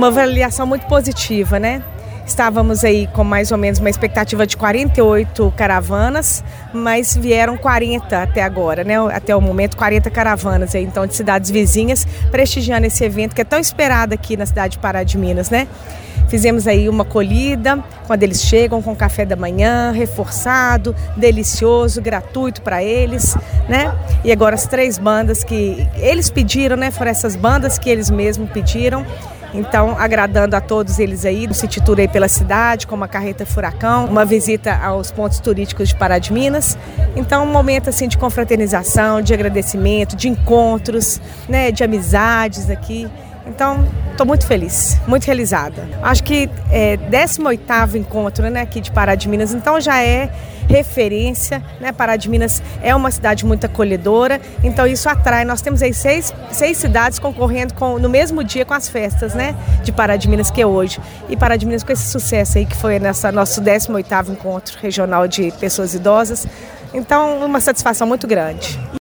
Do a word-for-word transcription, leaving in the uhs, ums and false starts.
uma avaliação muito positiva, né? Estávamos aí com mais ou menos uma expectativa de quarenta e oito caravanas, mas vieram quarenta até agora, né? Até o momento, quarenta caravanas aí, então, de cidades vizinhas, prestigiando esse evento que é tão esperado aqui na cidade de Pará de Minas, né? Fizemos aí uma acolhida, quando eles chegam com café da manhã, reforçado, delicioso, gratuito para eles, né? E agora as três bandas que eles pediram, né? Foram essas bandas que eles mesmos pediram. Então, agradando a todos eles aí, do City Tour aí pela cidade, como a Carreta Furacão, uma visita aos pontos turísticos de Pará de Minas. Então, um momento assim de confraternização, de agradecimento, de encontros, né, de amizades aqui. Então, estou muito feliz, muito realizada. Acho que é décimo oitavo encontro, né, aqui de Pará de Minas, então já é referência, né? Pará de Minas é uma cidade muito acolhedora, então isso atrai. Nós temos aí seis, seis cidades concorrendo com, no mesmo dia com as festas, né, de Pará de Minas, que é hoje. E Pará de Minas com esse sucesso aí que foi nessa nosso décimo oitavo encontro regional de pessoas idosas. Então, uma satisfação muito grande.